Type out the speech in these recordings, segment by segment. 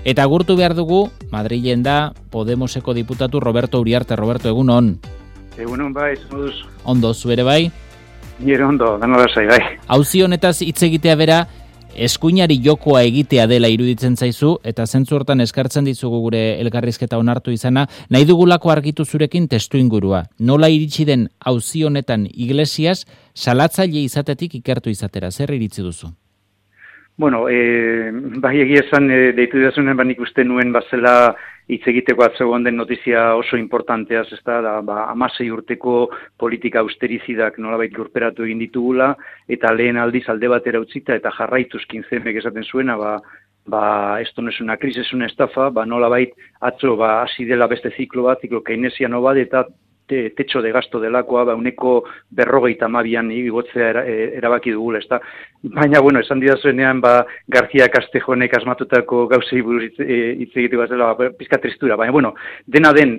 Eta agurtu behar dugu, Madrilen da Podemoseko diputatu Roberto Uriarte. Roberto, egunon. Egunon bai, zuduz. Ondo, zu ere bai? Nire ondo, denola zai bai. Auzi honetaz hitz egitea bera, eskuinari jokoa egitea dela iruditzen zaizu, eta zentzu hortan eskartzen dizugu gure elkarrizketa onartu izana, nahi dugulako argitu zurekin testu ingurua. Nola iritsi den auzi honetan Iglesias, salatzaile izatetik ikertu izatera, zer iritzi duzu? Bueno, bai egia esan deitu dasunen nik uste nuen bazela hitz egiteko atzegoen den notizia oso importanteaz, ez da, 16 urteko politika austerizidak nolabait lurperatu egin ditugula, eta lehen aldiz alde batera utzita, eta jarraituz 15 esaten zuena, esto no es una crisis, es una estafa, nolabait atzo hasi dela beste ziklo keynesiano bat, eta techo de gasto delakoa, uneko 52an igotzea erabaki dugula, ez da. Baina, bueno, esan didazuenean, García Castejonek asmatutako gauzei buruz hitz egiteko bazela, pizka tristura. Baina, bueno, dena den,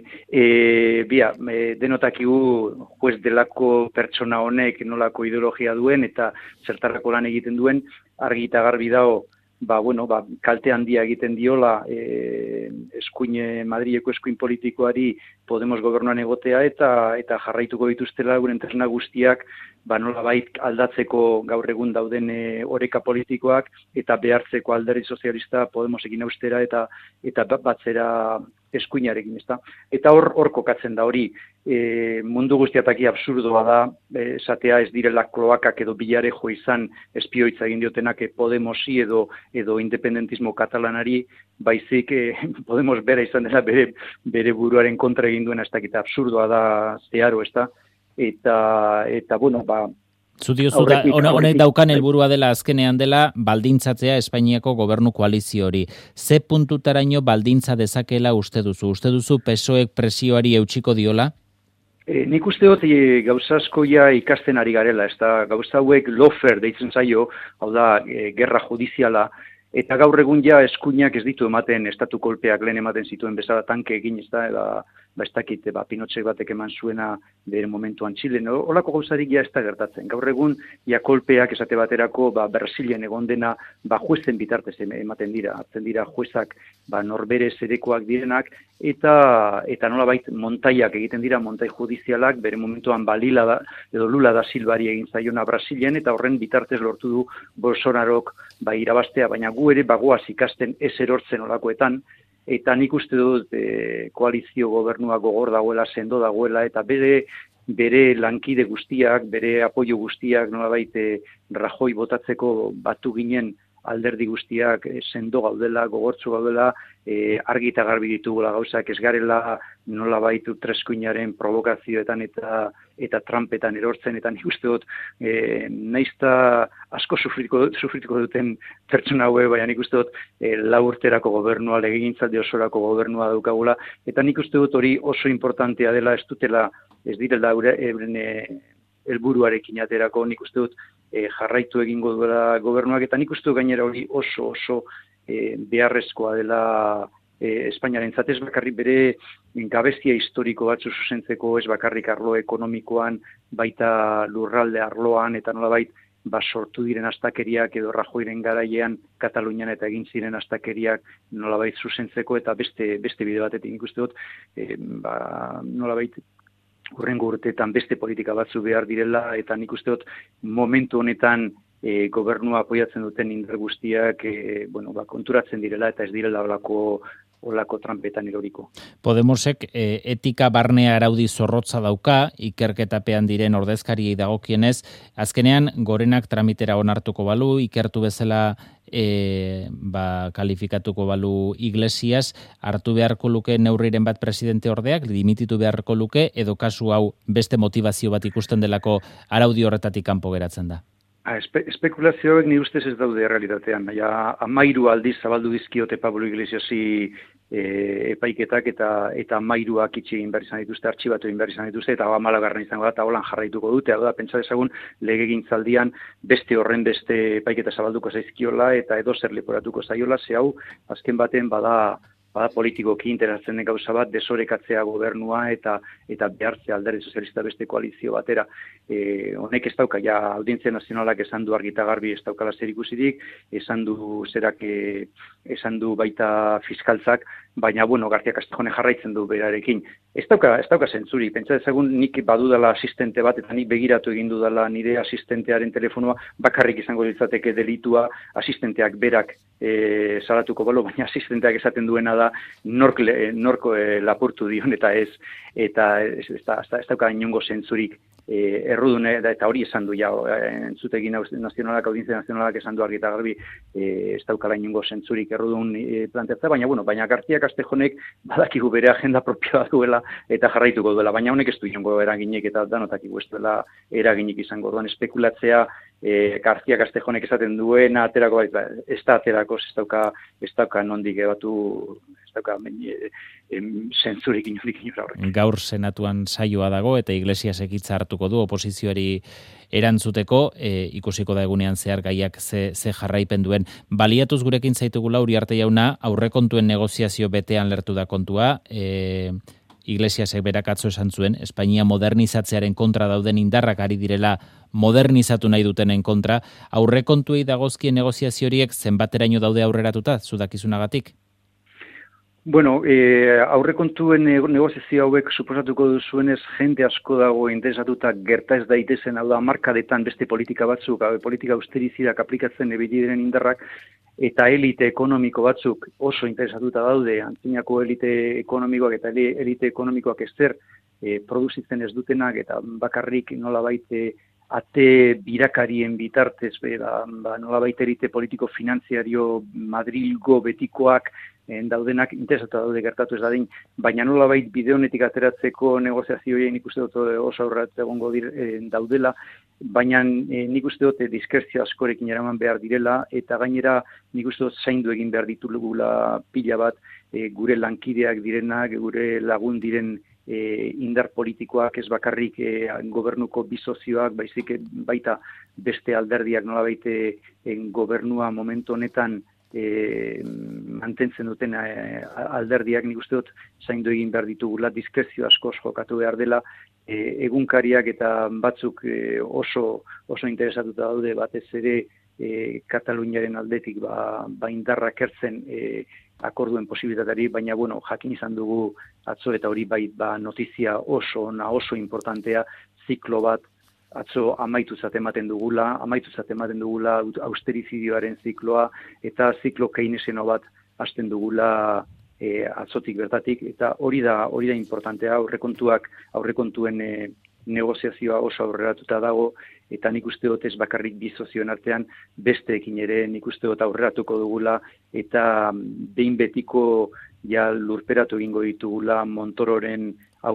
denotakigu juez delako pertsona honek nolako ideologia duen, eta zertarako lan egiten duen, argi eta garbi dago, kalte handia egiten diola Madrileko eskuin politikoari Podemos gobernuan egotea eta jarraituko dituztela guren tresna guztiak nolabait aldatzeko gaur egun dauden oreka politikoak eta behartzeko Alderdi Sozialista Podemosekin austera eta batzera eskuinarekin, ezta. Eta hor kokatzen da hori, mundu guztiataki absurdoa da, esatea ez direla kloakak edo bilarejo izan espioitza egin diotenak Podemosi edo independentismo katalanari, baizik Podemos bera izan dela bere buruaren kontra egin duena, ez dakit absurdoa da zeharo, ezta. Eta bueno, Zutiozu honek daukan helburua dela azkenean dela baldintzatzea Espainiako gobernu koalizio hori. Ze puntutaraino baldintza dezakela uste duzu? Uste duzu PSOEk presioari eutsiko diola? Nik uste dut gauza askoia ikasten ari garela, ez da gauza hauek lofer deitzen zaio, hau da gerra judiziala, eta gaur egun ja eskuinak ez ditu ematen estatu kolpeak lehen ematen zituen bezala tanke egin, ez da, ez dakit, Pinotxek batek eman zuena bere momentuan Txilen, holako gauzarik ja ez da gertatzen. Gaur egun, ja kolpeak esate baterako, Brasilen egon dena, juezen bitartez ematen dira, hartzen dira juezak, norbere zerekoak direnak, eta nolabait montaiak egiten dira, montai judizialak, bere momentuan Lula da Silvari egin zaiona Brasilen, eta horren bitartez lortu du Bolsonarok irabaztea, baina gu ere bagoaz ikasten ez erortzen olakoetan, eta nik uste dut koalizio gobernua gogor dagoela, sendo dagoela, eta bere lankide guztiak, bere apoio guztiak, nolabait Rajoy botatzeko batu ginen alderdi guztiak sendo gaudela, gogortzu gaudela, argi eta garbi ditugula gauzak, ez garela nolabait treskuinaren provokazioetan eta trampetan erortzen, eta nik uste dut naizta asko sufrituko duten pertsona haue, baina nik uste dut 4 urterako gobernua, legegintzaldi osorako gobernua daukagula, eta nik uste dut hori oso importantea dela, ez direla euren helburuarekin aterako, nik uste dut jarraitu egingo duela gobernuak, eta nik uste dut gainera hori oso beharrezkoa dela Espainiarentzat, ez bakarrik bere gabezia historiko batzu zuzentzeko, ez bakarrik arlo ekonomikoan, baita lurralde arloan, eta nolabait sortu diren astakeriak edo Rajoyren garailean Katalunian eta egin ziren astakeriak nolabait zuzentzeko, eta beste bide batetik nik uste dut nolabait hurrengo urteetan beste politika batzu behar direla, eta nik uste dut momentu honetan gobernua apoiatzen duten indar guztiak konturatzen direla, eta ez direla olako trampetan eroriko. Podemosek etika barnea araudi zorrotza dauka, ikerketapean diren ordezkariei dagokienez, azkenean gorenak tramitera onartuko balu, ikertu bezala kalifikatuko balu Iglesias, hartu beharko luke neurriren bat presidente ordeak, dimititu beharko luke, edo kasu hau beste motivazio bat ikusten delako araudi horretatik kanpo geratzen da? Espekulazioek ni ustez ez daude realitatean. 13 aldiz zabaldu dizkiote Pablo Iglesiasi epaiketak eta 13ak itxi egin behar izan dituzte, artxibatu egin behar izan dituzte, eta 14. izango da, eta holan jarraituko dute. Hau da, pentsa dezagun legegintzaldian beste epaiketa zabalduko zaizkiola, eta edo zer leporatuko zaiola, ze hau azken baten bada politikoki interesatzen den gauza bat, desorekatzea gobernua eta behartzea Alderdi Sozialista beste koalizio batera. Honek ez dauka, ja Audientzia Nazionalak esan du argi eta garbi ez daukala zerikusirik, esan du baita fiskaltzak, baina, García Castejonek jarraitzen du berarekin. Ez dauka zentzurik, pentsa ezagun nik badudala asistente bat, eta nik begiratu egin dudala nire asistentearen telefonoa, bakarrik izango litzateke delitua, asistenteak berak salatuko balo, baina asistenteak esaten duena da nork lapurtu dion, eta ez dauka inongo zentzurik. Errudune, eta hori esan du entzutegi nazionalak, Audientzia Nazionalak esan du argi eta garbi, ez daukala inongo zentzurik errudun planteatzea, baina García Castejonek badakigu bere agenda propioa duela eta jarraituko duela, baina honek ez du inongo eraginik eta danotakigu ez duela eraginik izango duan espekulatzea, García Castejonek esaten duena aterako baita, ez da aterako, ez dauka nondik ebatu, ez dauka zentzurik inondik inora horrek. Gaur senatuan saioa dago eta Iglesiasek hitza hartuko du oposizioari erantzuteko, ikusiko da egunean zehar gaiak ze jarraipen duen. Baliatuz gurekin zaitugula Uriarte jauna, aurrekontuen negoziazio betean lertu da kontua, Iglesiasek berak atzo esan zuen, Espainia modernizatzearen kontra dauden indarrak ari direla modernizatu nahi dutenen kontra, aurrekontuei dagozkien negoziazio horiek zenbateraino daude aurreratuta, zudakizunagatik? Aurrekontuen negoziazio hauek suposatuko duzuenez jende asko dago interesatuta gerta ez daitezen, hau da, markadetan beste politika batzuk, politika austerizidak aplikatzen ebili diren indarrak, eta elite ekonomiko batzuk oso interesatuta daude, antzinako elite ekonomikoak eta elite ekonomikoak ezer produzitzen ez dutenak, eta bakarrik nolabait ate birakarien bitartez, nolabait elite politiko finantziario Madrilgo betikoak daudenak interesatu daude gertatu ez dadin, baina nolabait bide honetik ateratzeko negoziazioa nik uste dut oso aurrerat egongo daudela, baina nik uste dut diskrezio askorekin eraman behar direla, eta gainera nik uste dut zaindu egin behar ditugula pila bat gure lankideak direnak, gure lagun diren indar politikoak, ez bakarrik gobernuko bisozioak, baizik baita beste alderdiak nolabait gobernua momentu honetan mantentzen duten alderdiak, nik uste dut zaindu egin behar ditugula, diskrezio askoz jokatu behar dela, egunkariak eta batzuk oso interesatuta daude batez ere Kataluniaren aldetik indarrak ertzen akorduen posibilitatari, baina jakin izan dugu atzo eta hori notizia oso importantea, ziklo bat atzo amaitutzat ematen dugula austerizidioaren zikloa eta ziklo keineseno bat hasten dugula atzotik bertatik, eta hori da importantea, aurrekontuen negoziazioa oso aurreratuta dago, eta nik uste dut ez bakarrik bisozioen artean besteekin ere nik uste dut aurreratuko dugula, eta behin betiko lurperatu egingo ditugula Montororen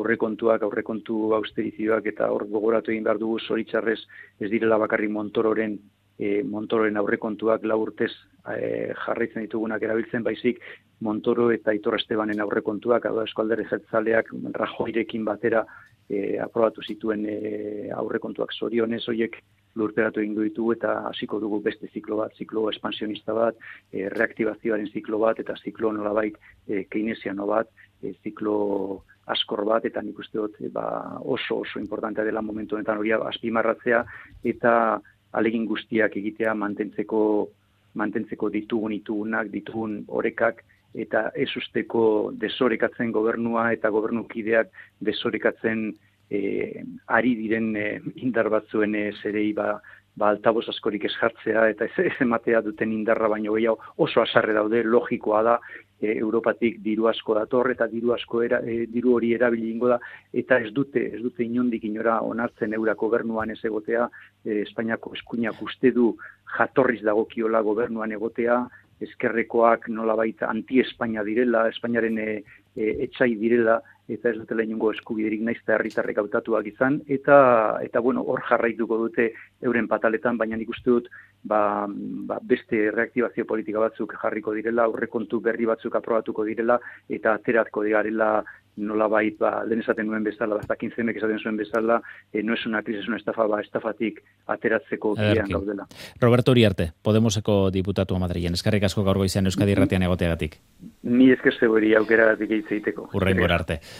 aurrekontu austerizioak, eta hor gogoratu egin behar dugu zoritxarrez ez direla bakarrik Montororen aurrekontuak 4 urtez jarraitzen ditugunak erabiltzen, baizik Montoro eta Aitor Estebanen aurrekontuak, Eusko Alderdi Jeltzaleak Rajoyrekin batera aprobatu zituen aurrekontuak, zorionez horiek lurperatu egingo ditugu eta hasiko dugu beste ziklo bat, ziklo expansionista bat, reaktibazioaren ziklo bat, eta ziklo nolabait keynesiano bat, ziklo askor bat, eta nik uste dut oso importantea dela momentu honetan hori azpimarratzea, eta alegin guztiak egitea mantentzeko ditugun orekak, eta ez usteko desorekatzen gobernua eta gobernukideak desorekatzen ari diren indar batzuen zerei altaboz askorik ez jartzea, eta ez ematea duten indarra baino gehiago oso asarre daude, logikoa da, Europatik diru asko dator, eta diru hori erabili ingo da, eta ez dute inondik inora onartzen eurak gobernuan ez egotea, Espainiako eskuinak uste du jatorriz dagokiola gobernuan egotea, ezkerrekoak nolabait anti-Espainia direla, Espainiaren etxai direla, eta ez dutela inongo eskubiderik naiz eta herritarrek hautatuak izan, eta hor jarraituko dute euren pataletan, baina nik uste dut beste reaktibazio politika batzuk jarriko direla, aurrekontu berri batzuk aprobatuko direla, eta ateratko direla nolabait, lehen esaten nuen bezala, bastakin zemek esaten zuen bezala, no es una crisis, es una estafa, estafatik ateratzeko bidean gaudela. Roberto Uriarte, Podemoseko diputatua Madrilen, eskerrik asko gaur goizean Euskadi Irratian egoteagatik. Ni esker zegoeri aukeragatik hitz egiteko. Hurrengora arte.